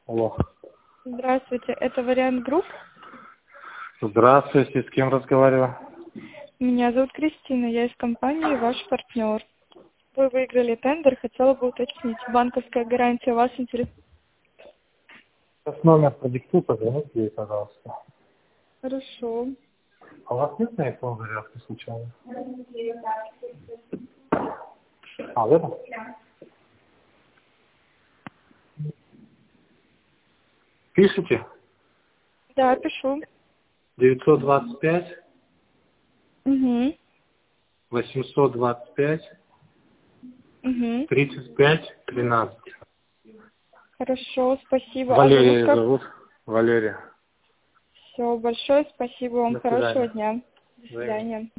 Алло. Здравствуйте, это Вариант Групп. Здравствуйте, с кем разговариваю? Меня зовут Кристина, я из компании «Ваш партнер». Вы выиграли тендер, хотела бы уточнить, банковская гарантия вас интересует? Сейчас номер продиктуй, позвоните ей, пожалуйста. Хорошо. А у вас нет на iPhone зарядки случайно? А, в этом? Пишите? Да, пишу. 925 Угу. 825 Угу. 35 13. Хорошо, спасибо. А зовут Валерия как? зовут. Валерия. Все, большое спасибо вам, До хорошего свидания. дня. До Взаимно. свидания.